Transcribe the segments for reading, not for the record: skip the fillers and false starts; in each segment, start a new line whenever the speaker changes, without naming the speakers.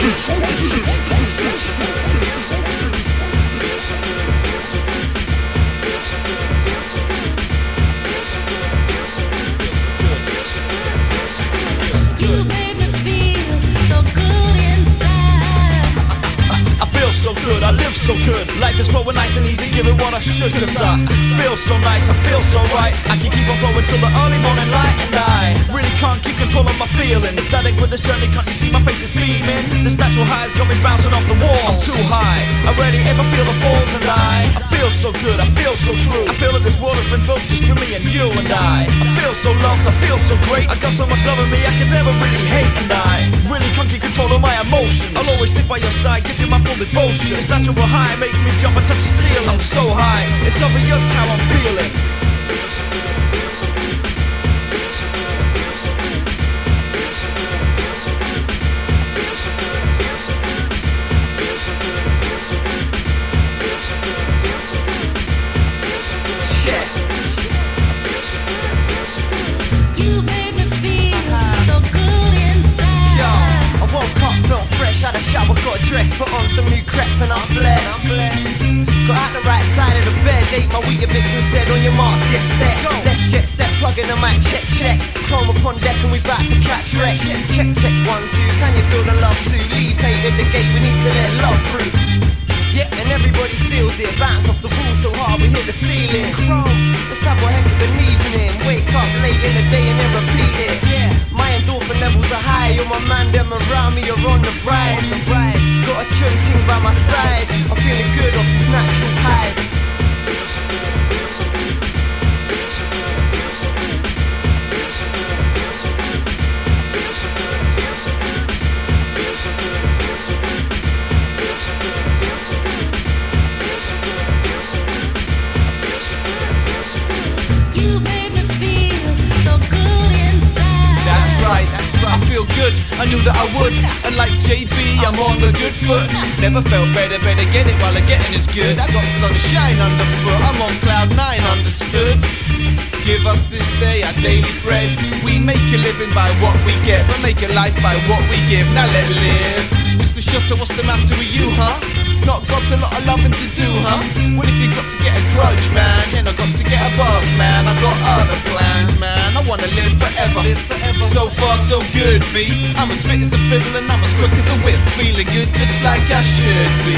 You made me feel so good inside.
I feel so good, I live so good. Life is flowing nice and easy, give it what I should. Cause I feel so nice, I feel so right. I can keep on flowing till the early morning light. And I really can't keep control of my feelings. Static with this journey, can't you see my face is beaming? This natural high's got me bouncing off the wall. I'm too high, I rarely ever feel the falls. And I feel so good, I feel so true. I feel that this world has been built just for me and you and I feel so loved, I feel so great. I got so much love in me, I can never really hate. And I really can't keep control of my emotions. I'll always stick by your side, give you my full devotion. This natural high make me jump and touch the ceiling. I'm so high, it's obvious how I'm feeling.
You made me feel so good inside.
Yo, I woke up, felt fresh, had a shower, got dressed, put on some new crepes and I'm blessed. Got out the right side of the bed, ate my Weetabix and said on your marks, get set. Let's jet set, plug in the mic, check, check. Chrome upon deck and we back to catch wreck. Check, check, 1, 2, can you feel the love too? Leave hate at the gate, we need to let love through. Yeah, and everybody feels it. Bounce off the wall so hard we hit the ceiling. Chrome, let's have a heck of an evening. Wake up late in the day and then repeat it. Yeah, my endorphin levels are high. All my man them around me are on the rise. Got a chun ting by my side. I'm feeling good off these natural highs.
You made me feel so good inside.
That's right, I feel good, I knew that I would. And like JB, I'm on the good foot. Never felt better get it while the getting is good. I got sunshine underfoot, I'm on cloud 9, understood? Give us this day our daily bread. We make a living by what we get, but make a life by what we give. Now let live. Mr. Shutter, what's the matter with you, huh? Not got a lot of loving to do, huh? Well, if you got to get a grudge, man, then I got to get above, man. I got other plans, man. I wanna live forever. So far, so good, B. I'm as fit as a fiddle and I'm as quick as a whip. Feeling good just like I should be.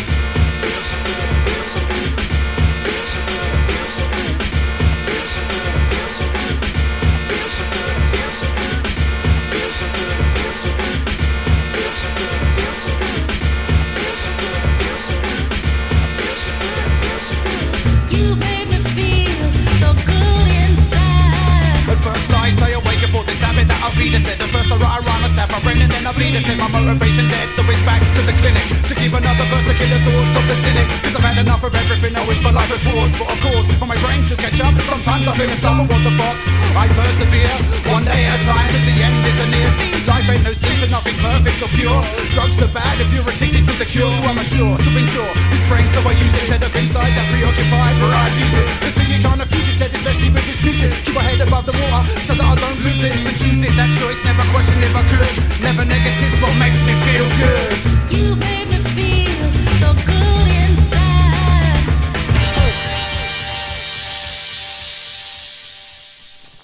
You made me feel so good inside.
At first light, I awake for this habit that I've read. Said the first I write a rhyme, I stab my brain and then I bleed. I said my motivation dead, so it's back to the clinic to keep another verse to kill the thoughts of the cynic. Cause I've had enough of everything, I wish my life would pause for a cause for my brain to catch up. Sometimes I feel a stumble, what the fuck? I persevere, one day at a time, cause the end isn't near. See, life ain't no secret, nothing perfect or pure. Drugs are bad if you're addicted to the cure. So I'm assured to endure this brain, so I use it instead of inside that preoccupied where I abuse it. Until you can't refuse it, said especially with this music. Keep my head above the water so that I don't lose it. So choose it, that choice, never question if I could. Never negative's what makes me feel good.
You made me feel so good.